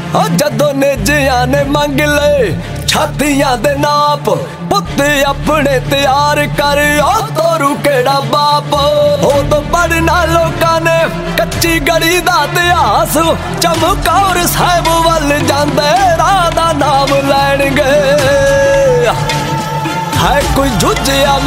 ओ जदों नेजियां ने मंग ले छातियां दे नाप, पुत्त अपने तैयार कर ओ तोरू केड़ा बाप। उदों पढ़ना लोकां ने कच्ची गली दा इतिहास, चमकौर साहिब वल जांदे राह दा नाम लैणगे। है कोई जुझिया